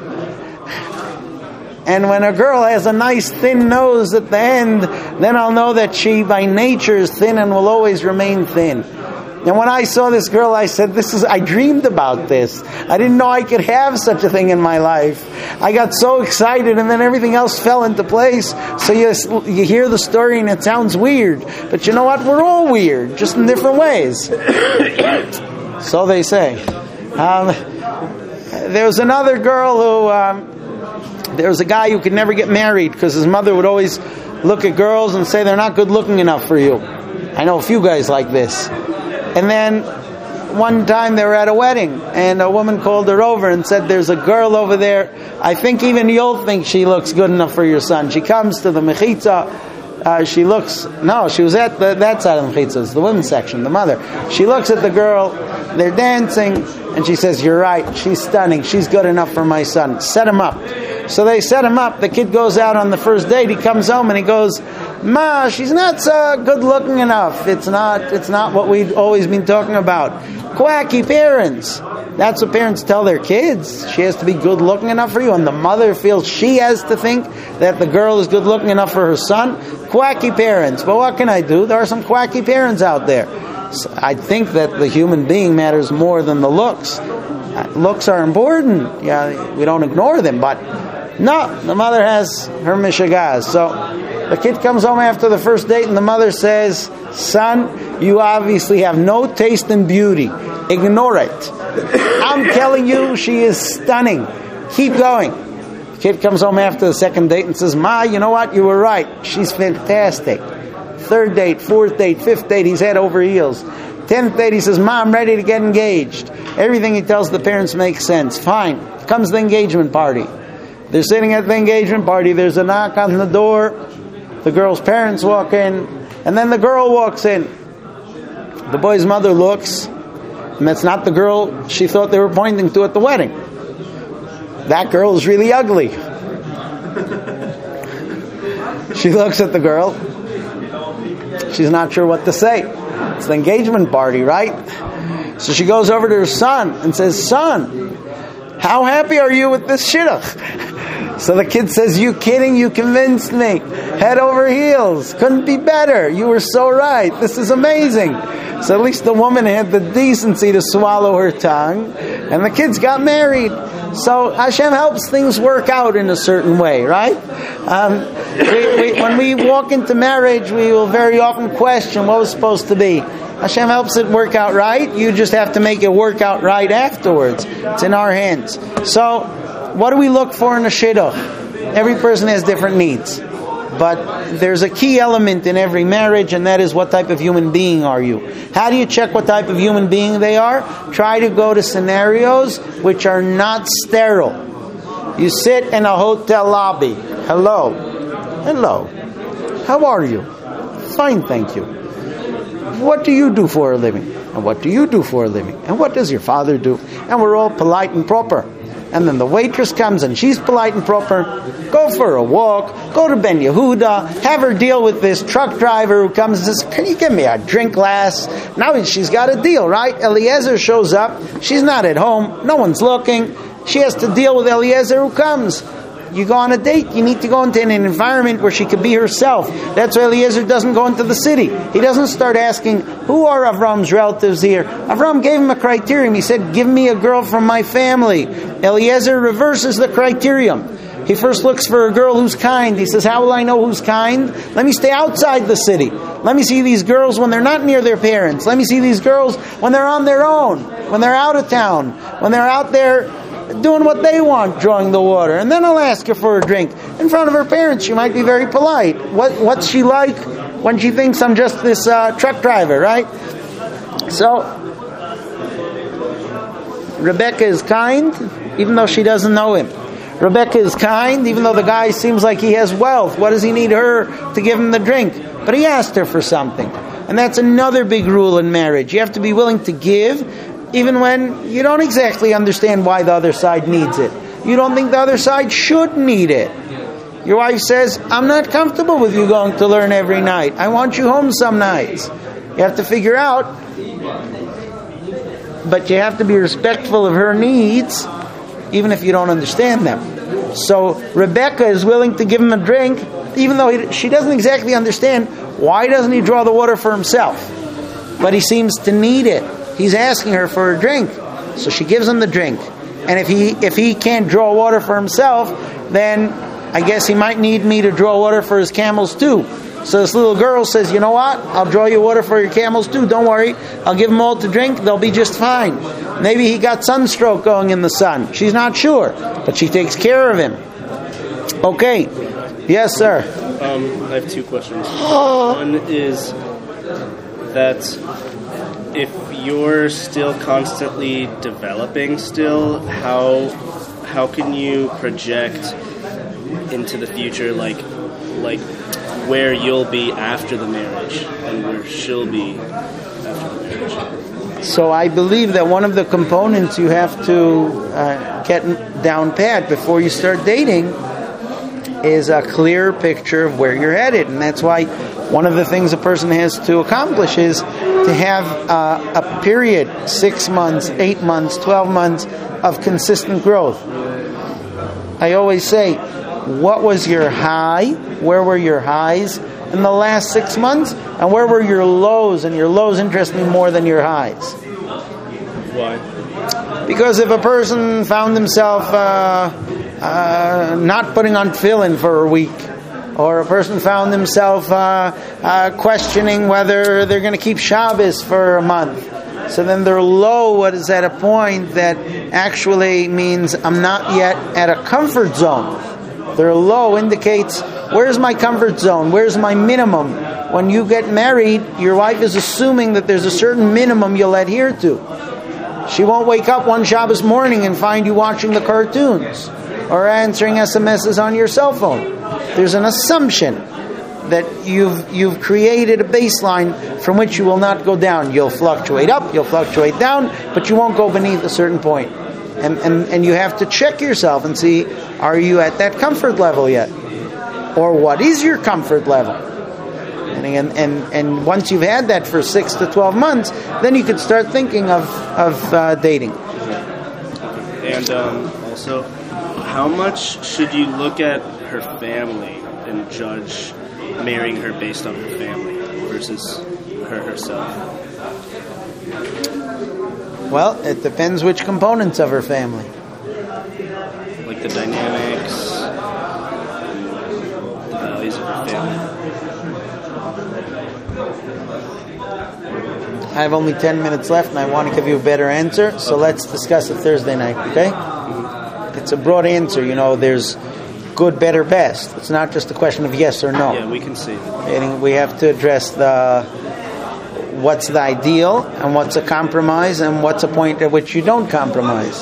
Speaker 1: And when a girl has a nice thin nose at the end, then I'll know that she by nature is thin and will always remain thin. And when I saw this girl, I said, "This is." I dreamed about this. I didn't know I could have such a thing in my life. I got so excited, and then everything else fell into place. So you you hear the story, and it sounds weird, but you know what? We're all weird, just in different ways. So they say. Um, there was another girl who. Um, there was a guy who could never get married because his mother would always look at girls and say they're not good looking enough for you. I know a few guys like this. And then one time they were at a wedding and a woman called her over and said, there's a girl over there, I think even you'll think she looks good enough for your son. She comes to the mechitza, uh, she looks, no, she was at the, that side of the mechitza, it's the women's section, the mother. She looks at the girl, they're dancing, and she says, you're right, she's stunning, she's good enough for my son. Set him up. So they set him up, the kid goes out on the first date, he comes home and he goes, Ma, she's not so good looking enough. It's not it's not what we've always been talking about. Quacky parents. That's what parents tell their kids. She has to be good looking enough for you, and the mother feels she has to think that the girl is good looking enough for her son. Quacky parents. But what can I do? There are some quacky parents out there. So I think that the human being matters more than the looks. Uh, looks are important. Yeah, we don't ignore them, but no, the mother has her mishagaz. So the kid comes home after the first date and the mother says, son, you obviously have no taste in beauty. Ignore it. I'm telling you, she is stunning. Keep going. The kid comes home after the second date and says, Ma, you know what? You were right. She's fantastic. Third date, fourth date, fifth date, he's head over heels. Tenth date, he says, Ma, I'm ready to get engaged. Everything he tells the parents makes sense. Fine. Comes the engagement party. They're sitting at the engagement party. There's a knock on the door. The girl's parents walk in. And then the girl walks in. The boy's mother looks. And that's not the girl she thought they were pointing to at the wedding. That girl is really ugly. She looks at the girl. She's not sure what to say. It's the engagement party, right? So she goes over to her son and says, son, how happy are you with this shidduch? So the kid says, you kidding? You convinced me. Head over heels. Couldn't be better. You were so right. This is amazing. So at least the woman had the decency to swallow her tongue. And the kids got married. So Hashem helps things work out in a certain way, right? Um, we, we, when we walk into marriage, we will very often question what was supposed to be. Hashem helps it work out right. You just have to make it work out right afterwards. It's in our hands. So, what do we look for in a shidduch? Every person has different needs. But there's a key element in every marriage, and that is what type of human being are you? How do you check what type of human being they are? Try to go to scenarios which are not sterile. You sit in a hotel lobby. Hello. Hello. How are you? Fine, thank you. What do you do for a living? And what do you do for a living? And what does your father do? And we're all polite and proper. And then the waitress comes and she's polite and proper. Go for a walk. Go to Ben Yehuda. Have her deal with this truck driver who comes and says, can you give me a drink glass? Now she's got a deal, right? Eliezer shows up. She's not at home. No one's looking. She has to deal with Eliezer who comes. You go on a date, you need to go into an environment where she could be herself. That's why Eliezer doesn't go into the city. He doesn't start asking, who are Avram's relatives here? Avram gave him a criterion. He said, give me a girl from my family. Eliezer reverses the criterion. He first looks for a girl who's kind. He says, how will I know who's kind? Let me stay outside the city. Let me see these girls when they're not near their parents. Let me see these girls when they're on their own, when they're out of town, when they're out there doing what they want, drawing the water. And then I'll ask her for a drink. In front of her parents, she might be very polite. What What's she like when she thinks I'm just this uh, truck driver, right? So, Rebecca is kind, even though she doesn't know him. Rebecca is kind, even though the guy seems like he has wealth. What does he need her to give him the drink? But he asked her for something. And that's another big rule in marriage. You have to be willing to give, even when you don't exactly understand why the other side needs it. You don't think the other side should need it. Your wife says, I'm not comfortable with you going to learn every night. I want you home some nights. You have to figure out, but you have to be respectful of her needs, even if you don't understand them. So Rebecca is willing to give him a drink, even though he, she doesn't exactly understand why doesn't he draw the water for himself. But he seems to need it. He's asking her for a drink. So she gives him the drink. And if he if he can't draw water for himself, then I guess he might need me to draw water for his camels too. So this little girl says, you know what? I'll draw you water for your camels too. Don't worry. I'll give them all to drink. They'll be just fine. Maybe he got sunstroke going in the sun. She's not sure. But she takes care of him. Okay. Yes, sir.
Speaker 3: Um, I have two questions. One is that if you're still constantly developing still, how how can you project into the future, like like where you'll be after the marriage and where she'll be after the marriage?
Speaker 1: So I believe that one of the components you have to uh, get down pat before you start dating is a clear picture of where you're headed. And that's why one of the things a person has to accomplish is to have uh, a period, six months, eight months, twelve months of consistent growth. I always say, what was your high? Where were your highs in the last six months? And where were your lows? And your lows interest me more than your highs.
Speaker 3: Why?
Speaker 1: Because if a person found himself uh, uh, not putting on tefillin for a week, or a person found himself uh, uh, questioning whether they're going to keep Shabbos for a month, so then they're low, what is at a point that actually means I'm not yet at a comfort zone. Their low indicates, where's my comfort zone? Where's my minimum? When you get married, your wife is assuming that there's a certain minimum you'll adhere to. She won't wake up one Shabbos morning and find you watching the cartoons or answering S M Ses on your cell phone. There's an assumption that you've you've created a baseline from which you will not go down. You'll fluctuate up, you'll fluctuate down, but you won't go beneath a certain point. And, and and you have to check yourself and see, are you at that comfort level yet? Or what is your comfort level? And and and, and once you've had that for six to twelve months, then you could start thinking of, of uh, dating.
Speaker 3: And um, also, how much should you look at her family and judge marrying her based on her family versus her herself?
Speaker 1: Well, it depends which components of her family.
Speaker 3: Like the dynamics, the values of her family.
Speaker 1: I have only ten minutes left and I want to give you a better answer, so let's discuss it Thursday night, okay? It's a broad answer, you know, there's good, better, best. It's not just a question of yes or no.
Speaker 3: Yeah, we can see.
Speaker 1: And we have to address the what's the ideal and what's a compromise and what's a point at which you don't compromise.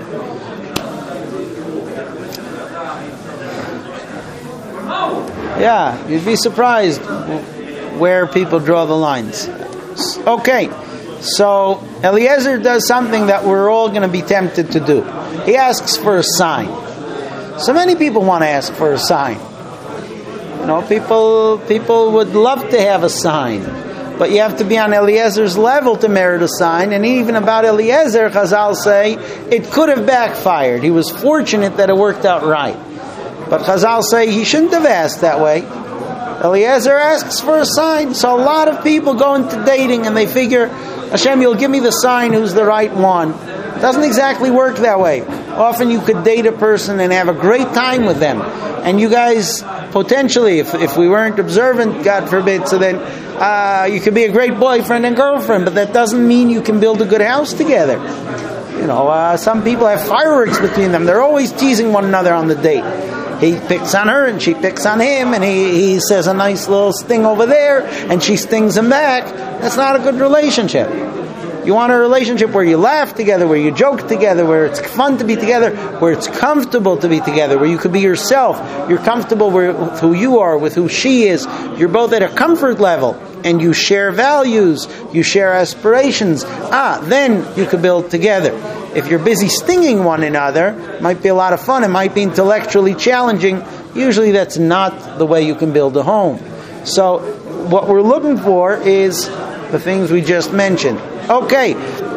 Speaker 1: Yeah, you'd be surprised where people draw the lines. Okay, so Eliezer does something that we're all going to be tempted to do. He asks for a sign. So many people want to ask for a sign. You know, people people would love to have a sign, but you have to be on Eliezer's level to merit a sign. And even about Eliezer, Chazal say it could have backfired. He was fortunate that it worked out right, but Chazal say he shouldn't have asked that way. Eliezer asks for a sign. So a lot of people go into dating and they figure, Hashem, you'll give me the sign who's the right one. It doesn't exactly work that way. Often you could date a person and have a great time with them. And you guys, potentially, if if we weren't observant, God forbid, so then uh, you could be a great boyfriend and girlfriend, but that doesn't mean you can build a good house together. You know, uh, some people have fireworks between them. They're always teasing one another on the date. He picks on her and she picks on him, and he, he says a nice little sting over there and she stings him back. That's not a good relationship. You want a relationship where you laugh together, where you joke together, where it's fun to be together, where it's comfortable to be together, where you could be yourself. You're comfortable with who you are, with who she is. You're both at a comfort level and you share values, you share aspirations. Ah, then you could build together. If you're busy stinging one another, it might be a lot of fun, it might be intellectually challenging. Usually that's not the way you can build a home. So what we're looking for is the things we just mentioned. Okay,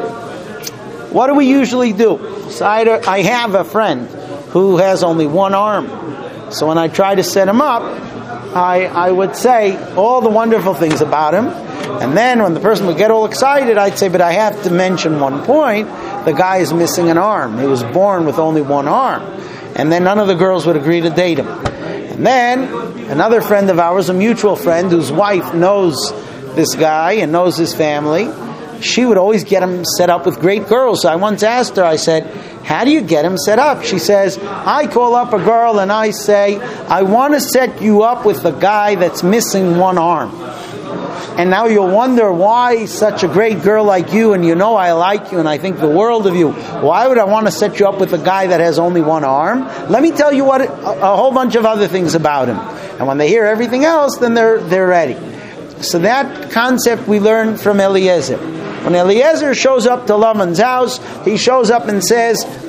Speaker 1: what do we usually do? So I, I have a friend who has only one arm. So when I try to set him up, I, I would say all the wonderful things about him. And then when the person would get all excited, I'd say, but I have to mention one point. The guy is missing an arm. He was born with only one arm. And then none of the girls would agree to date him. And then another friend of ours, a mutual friend whose wife knows this guy and knows his family, she would always get him set up with great girls. So I once asked her, I said, how do you get him set up? She says, I call up a girl and I say, I want to set you up with the guy that's missing one arm. And now you'll wonder why such a great girl like you, and you know I like you and I think the world of you, why would I want to set you up with a guy that has only one arm? Let me tell you what a, a whole bunch of other things about him. And when they hear everything else, then they're they're ready. So that concept we learned from Eliezer. When Eliezer shows up to Lavan's house, he shows up and says,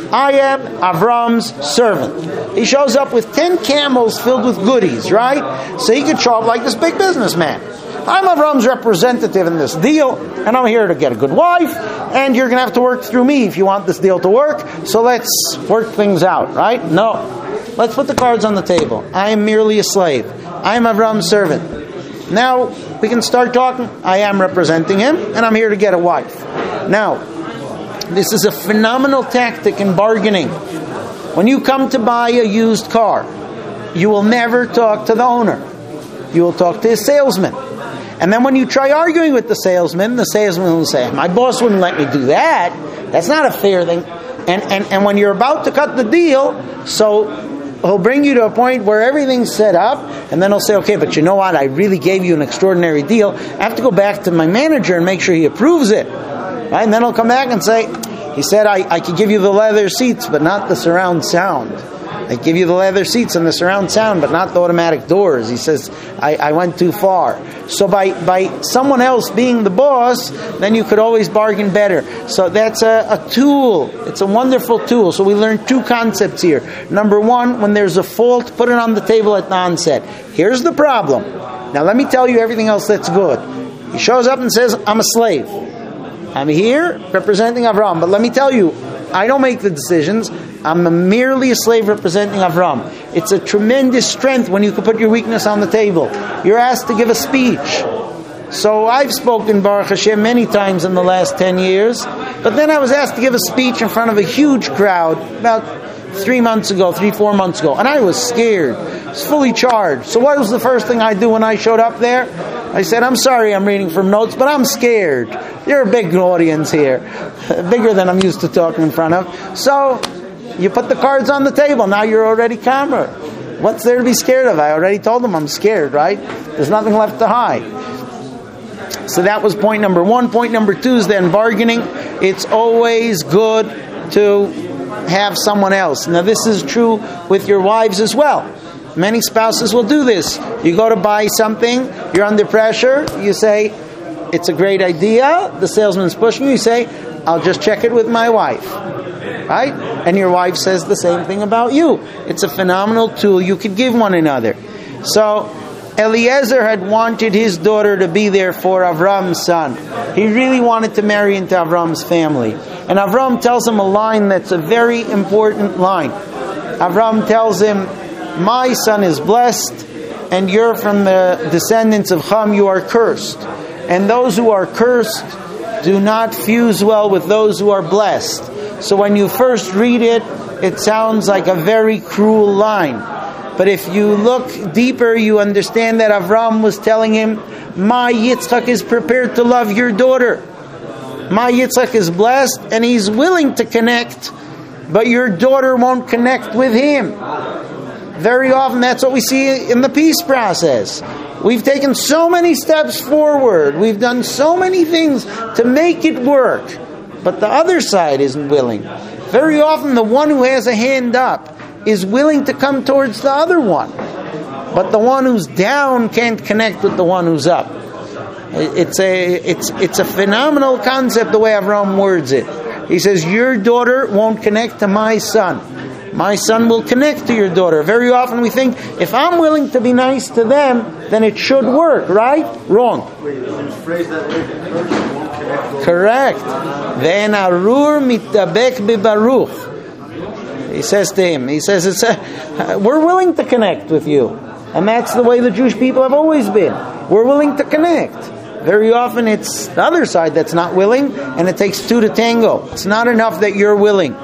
Speaker 1: I am Avram's servant. He shows up with ten camels filled with goodies, right? So he could show up like this big businessman. I'm Avram's representative in this deal, and I'm here to get a good wife, and you're going to have to work through me if you want this deal to work, so let's work things out, right? No. Let's put the cards on the table. I am merely a slave. I am Avram's servant. Now, we can start talking. I am representing him, and I'm here to get a wife. Now, this is a phenomenal tactic in bargaining. When you come to buy a used car, you will never talk to the owner. You will talk to his salesman. And then when you try arguing with the salesman, the salesman will say, my boss wouldn't let me do that. That's not a fair thing. And, and, and when you're about to cut the deal, so he'll bring you to a point where everything's set up, and then he'll say, okay, but you know what? I really gave you an extraordinary deal. I have to go back to my manager and make sure he approves it. Right? And then he'll come back and say, he said, I, I could give you the leather seats, but not the surround sound. I give you the leather seats and the surround sound, but not the automatic doors. He says, I, I went too far. So by, by someone else being the boss, then you could always bargain better. So that's a, a tool. It's a wonderful tool. So we learned two concepts here. Number one, when there's a fault, put it on the table at the onset. Here's the problem. Now let me tell you everything else that's good. He shows up and says, I'm a slave. I'm here representing Avram. But let me tell you, I don't make the decisions. I'm a merely a slave representing Avram. It's a tremendous strength when you can put your weakness on the table. You're asked to give a speech. So I've spoken Baruch Hashem many times in the last ten years. But then I was asked to give a speech in front of a huge crowd about three months ago, three, four months ago. And I was scared. I was fully charged. So what was the first thing I do when I showed up there? I said, I'm sorry I'm reading from notes, but I'm scared. You're a big audience here. Bigger than I'm used to talking in front of. So you put the cards on the table. Now you're already calmer. What's there to be scared of? I already told them I'm scared, right? There's nothing left to hide. So that was point number one. Point number two is then bargaining. It's always good to have someone else. Now this is true with your wives as well. Many spouses will do this. You go to buy something, you're under pressure, you say, it's a great idea, the salesman's pushing you, you say, I'll just check it with my wife. Right? And your wife says the same thing about you. It's a phenomenal tool you could give one another. So, Eliezer had wanted his daughter to be there for Avram's son. He really wanted to marry into Avram's family. And Avram tells him a line that's a very important line. Avram tells him, my son is blessed, and you're from the descendants of Ham, you are cursed. And those who are cursed do not fuse well with those who are blessed. So when you first read it, it sounds like a very cruel line. But if you look deeper, you understand that Avram was telling him, my Yitzchak is prepared to love your daughter. My Yitzchak is blessed, and he's willing to connect, but your daughter won't connect with him. Very often that's what we see in the peace process. We've taken so many steps forward. We've done so many things to make it work. But the other side isn't willing. Very often the one who has a hand up is willing to come towards the other one. But the one who's down can't connect with the one who's up. It's a, it's, it's a phenomenal concept the way Avram words it. He says, your daughter won't connect to my son. My son will connect to your daughter. Very often we think, if I'm willing to be nice to them, then it should work, right? Wrong.
Speaker 4: Wait, it's phrased that way, the person won't connect.
Speaker 1: Correct. Ve'en arur mitabek bibaruch. He says to him, he says, it's a, we're willing to connect with you. And that's the way the Jewish people have always been. We're willing to connect. Very often it's the other side that's not willing, and it takes two to tango. It's not enough that you're willing.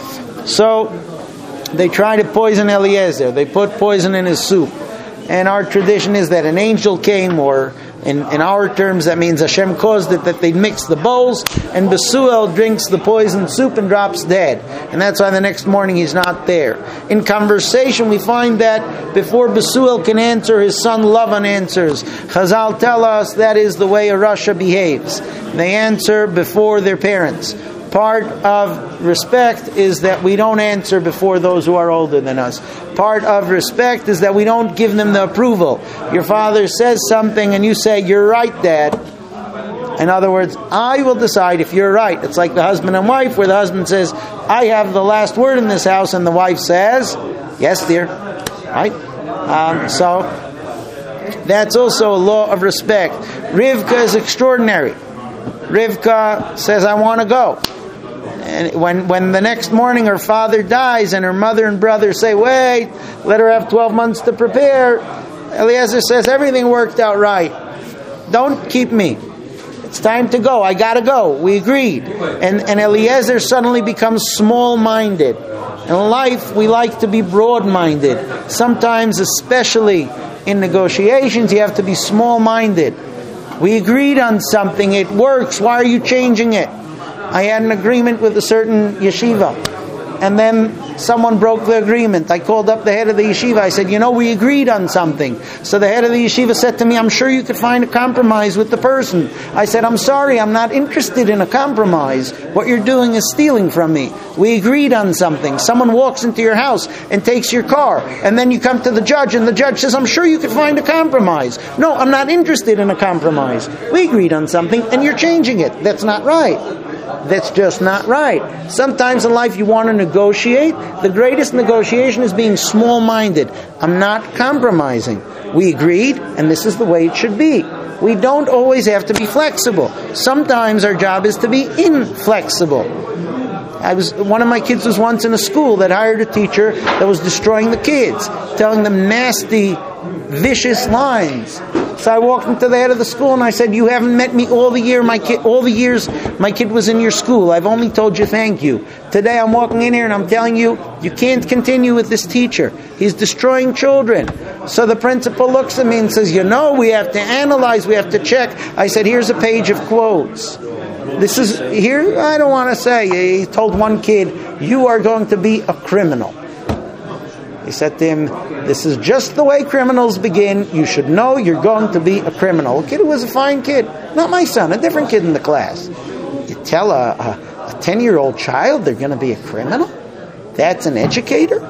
Speaker 1: So they try to poison Eliezer. They put poison in his soup. And our tradition is that an angel came, or in, in our terms that means Hashem caused it, that they mix the bowls, and Besuel drinks the poisoned soup and drops dead. And that's why the next morning he's not there. In conversation we find that before Besuel can answer, his son Lavan answers. Chazal tell us that is the way a Rasha behaves. They answer before their parents. Part of respect is that we don't answer before those who are older than us. Part of respect is that we don't give them the approval. Your father says something and you say, you're right, Dad. In other words, I will decide if you're right. It's like the husband and wife, where the husband says, I have the last word in this house, and the wife says, yes, dear. Right? Um, so, that's also a law of respect. Rivka is extraordinary. Rivka says, I want to go. And when, when the next morning her father dies and her mother and brother say, wait, let her have twelve months to prepare, Eliezer says, everything worked out right. Don't keep me. It's time to go. I got to go. We agreed. And, and Eliezer suddenly becomes small-minded. In life, we like to be broad-minded. Sometimes, especially in negotiations, you have to be small-minded. We agreed on something. It works. Why are you changing it? I had an agreement with a certain yeshiva, and then someone broke the agreement. I called up the head of the yeshiva. I said, you know, we agreed on something. So the head of the yeshiva said to me, I'm sure you could find a compromise with the person. I said, I'm sorry, I'm not interested in a compromise. What you're doing is stealing from me. We agreed on something. Someone walks into your house and takes your car, and then you come to the judge, and the judge says, I'm sure you could find a compromise. No, I'm not interested in a compromise. We agreed on something, and you're changing it. That's not right. That's just not right. Sometimes in life you want to negotiate. The greatest negotiation is being small-minded. I'm not compromising. We agreed, and this is the way it should be. We don't always have to be flexible. Sometimes our job is to be inflexible. I was one of my kids was once in a school that hired a teacher that was destroying the kids, telling them nasty, vicious lines. So I walked into the head of the school and I said, you haven't met me all the year my kid all the years my kid was in your school. I've only told you thank you. Today I'm walking in here and I'm telling you, you can't continue with this teacher. He's destroying children. So the principal looks at me and says, you know, we have to analyze, we have to check. I said, here's a page of quotes. This is, here, I don't want to say, he told one kid, you are going to be a criminal. He said to him, this is just the way criminals begin. You should know you're going to be a criminal. A kid who was a fine kid. Not my son, a different kid in the class. You tell a, a, a ten-year-old child they're going to be a criminal? That's an educator?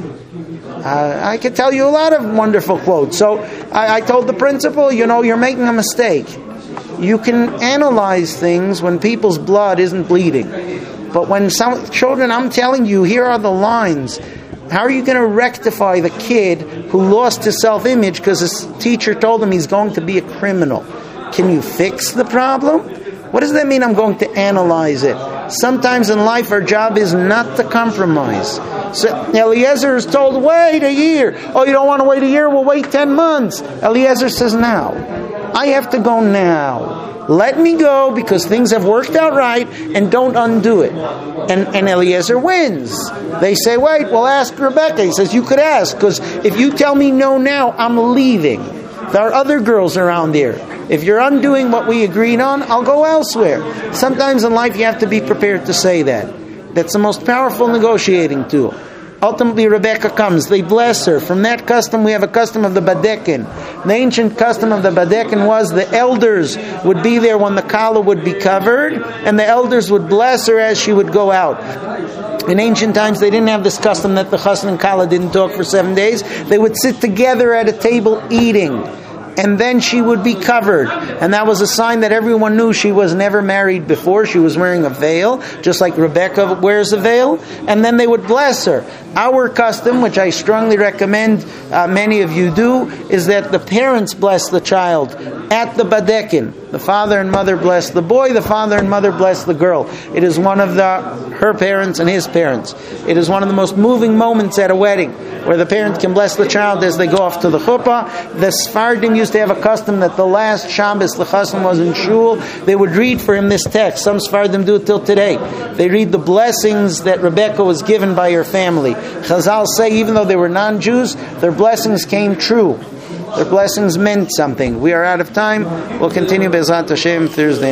Speaker 1: Uh, I could tell you a lot of wonderful quotes. So I, I told the principal, you know, you're making a mistake. You can analyze things when people's blood isn't bleeding. But when some children, I'm telling you, here are the lines. How are you going to rectify the kid who lost his self-image because his teacher told him he's going to be a criminal? Can you fix the problem? What does that mean, I'm going to analyze it? Sometimes in life our job is not to compromise. So Eliezer is told, wait a year. Oh, you don't want to wait a year? Well, wait ten months. Eliezer says, now. I have to go now. Let me go because things have worked out right, and don't undo it. And, and Eliezer wins. They say, wait, well, ask Rebecca. He says, you could ask, because if you tell me no now, I'm leaving. There are other girls around here. If you're undoing what we agreed on, I'll go elsewhere. Sometimes in life you have to be prepared to say that. That's the most powerful negotiating tool. Ultimately, Rebecca comes. They bless her. From that custom, we have a custom of the Badekin. The ancient custom of the Badekin was the elders would be there when the Kala would be covered, and the elders would bless her as she would go out. In ancient times, they didn't have this custom that the Chassan and Kala didn't talk for seven days. They would sit together at a table eating. And then she would be covered. And that was a sign that everyone knew she was never married before. She was wearing a veil, just like Rebecca wears a veil. And then they would bless her. Our custom, which I strongly recommend uh, many of you do, is that the parents bless the child at the Badekin. The father and mother bless the boy, the father and mother bless the girl. It is one of the her parents and his parents. It is one of the most moving moments at a wedding, where the parent can bless the child as they go off to the chuppah. The Sephardim used to have a custom that the last Shabbos the chassan was in shul, they would read for him this text. Some Sephardim do it till today. They read the blessings that Rebecca was given by her family. Chazal say even though they were non-Jews, their blessings came true. Their blessings meant something. We are out of time. We'll continue Be'ezrat Hashem Thursday.